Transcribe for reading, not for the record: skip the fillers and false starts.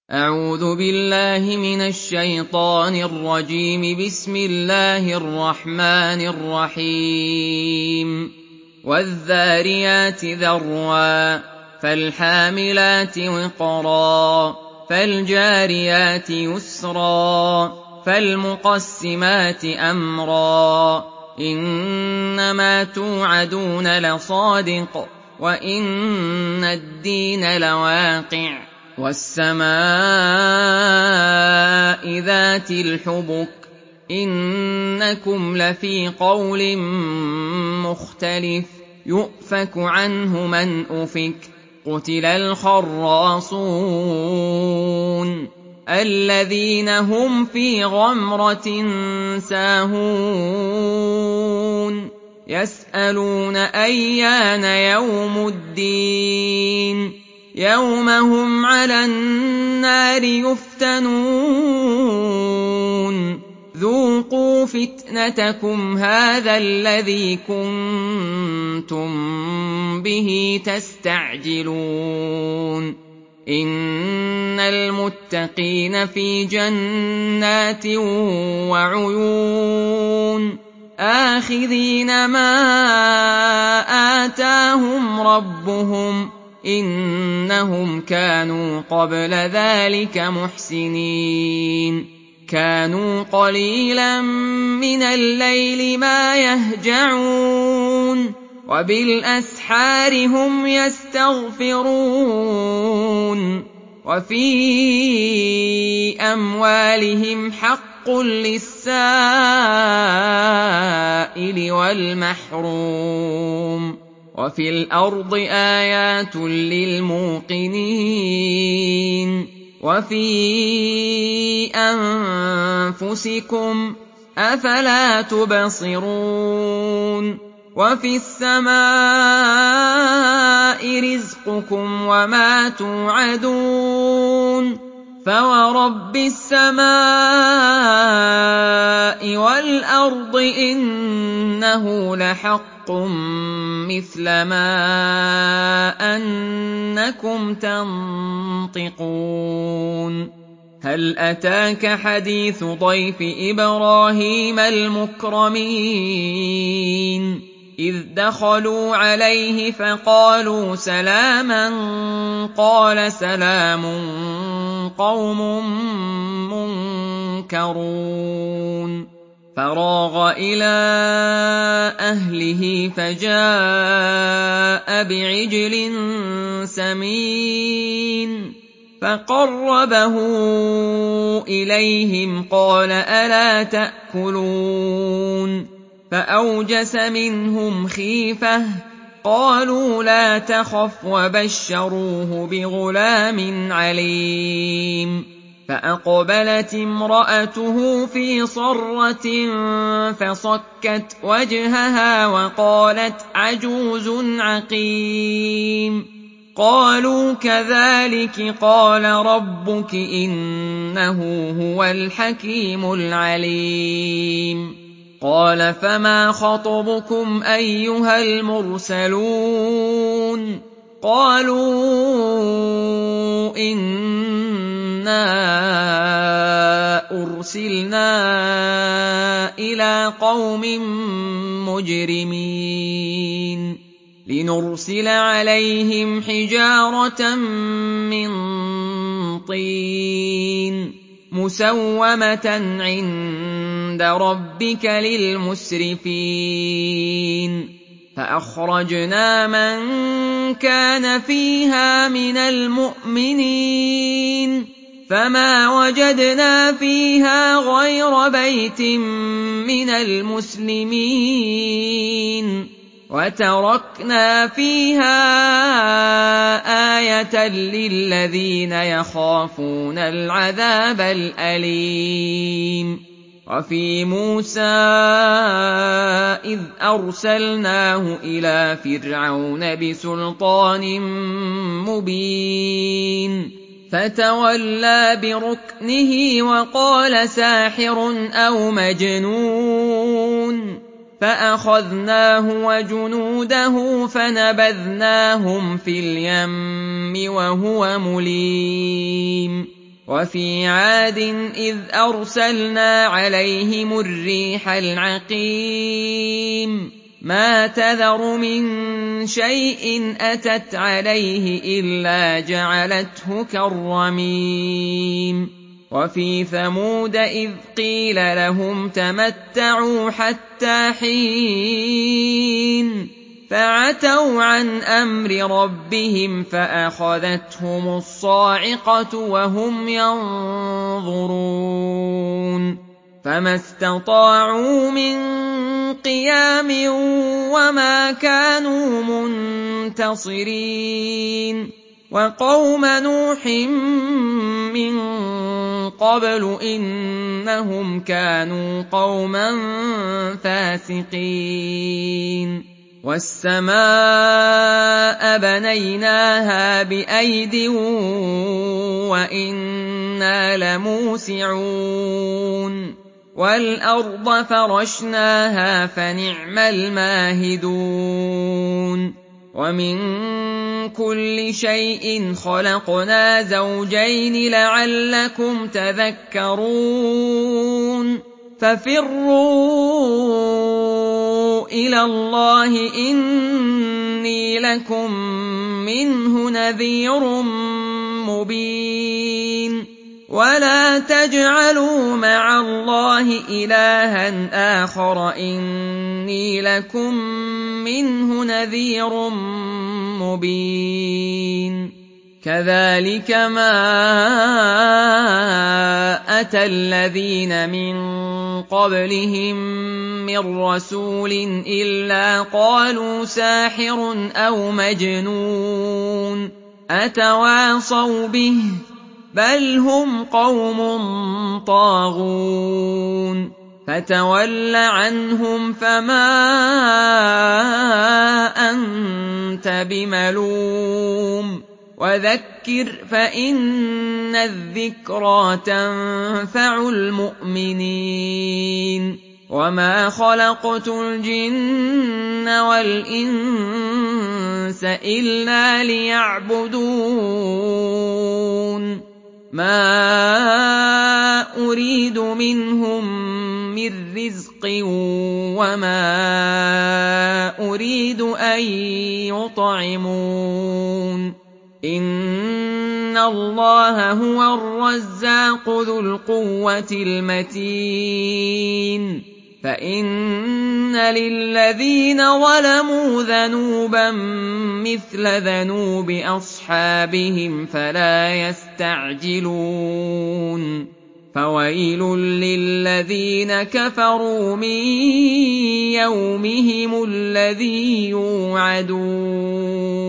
أعوذ بالله من الشيطان الرجيم. بسم الله الرحمن الرحيم. والذاريات ذروا فالحاملات وقرا فالجاريات يسرا فالمقسمات أمرا إنما توعدون لصادق وإن الدين لواقع والسماء ذات الحبك إنكم لفي قول مختلف يؤفك عنه من أفك قتل الخراصون الذين هم في غمرة ساهون يسألون أيان يوم الدين يوم هم على النار يفتنون ذوقوا فتنتكم هذا الذي كنتم به تستعجلون إن المتقين في جنات وعيون آخذين ما آتاهم ربهم إنهم كانوا قبل ذلك محسنين كانوا قليلا من الليل ما يهجعون وبالأسحار هم يستغفرون وفي أموالهم حق للسائل والمحروم وفي الأرض آيات للموقنين وفي أنفسكم أفلا تبصرون وفي السماء رزقكم وما توعدون فورب السماء والأرض إنه لحق مثل ما أنكم تنطقون هل أتاك حديث ضيف إبراهيم المكرمين إذ دخلوا عليه فقالوا سلاما قال سلام قوم منكرون فراغ إلى أهله فجاء بعجل سمين فقربه إليهم قال ألا تأكلون فأوجس منهم خيفة قالوا لا تخف وبشروه بغلام عليم فأقبلت امرأته في صرة فصكت وجهها وقالت عجوز عقيم قالوا كذلك قال ربك إنه هو الحكيم العليم قال فما خطبكم أيها المرسلون قالوا إنا أرسلنا إلى قوم مجرمين لنرسل عليهم حجارة من طين مسومة عند ربك للمسرفين فأخرجنا من كان فيها من المؤمنين فما وجدنا فيها غير بيت من المسلمين وتركنا فيها آية للذين يخافون العذاب الأليم وفي موسى إذ أرسلناه إلى فرعون بسلطان مبين فتولى بركنه وقال ساحر أو مجنون فأخذناه وجنوده فنبذناهم في اليم وهو مليم وفي عاد إذ أرسلنا عليهم الريح العقيم ما تذر من شيء أتت عليه إلا جعلته كالرميم وفي ثمود إذ قيل لهم تمتعوا حتى حين فعتوا عن أمر ربهم فأخذتهم الصاعقة وهم ينظرون فما استطاعوا من قيام وما كانوا منتصرين وقوم نوح من قبل إنهم كانوا قوما فاسقين والسماء بنيناها بأيد وإنا لموسعون والأرض فرشناها فنعم الماهدون ومن كل شيء خلقنا زوجين لعلكم تذكرون ففروا إلى الله إني لكم منه نذير مبين ولا تجعلوا مع الله إلها آخر إني لكم منه نذير مبين كذلك ما أتى الذين من قبلهم من رسول إلا قالوا ساحر أو مجنون أتواصوا به بل هم قوم طاغون فتول عنهم فما أنت بملوم وذكر فإن الذكرى تنفع المؤمنين وما خلقت الجن والإنس إلا ليعبدون ما أريد منهم من رزق وما أريد أن يطعمون إن الله هو الرزاق ذو القوة المتين فإن للذين ظلموا ذنوبا مثل ذنوب أصحابهم فلا يستعجلون فويل للذين كفروا من يومهم الذي يوعدون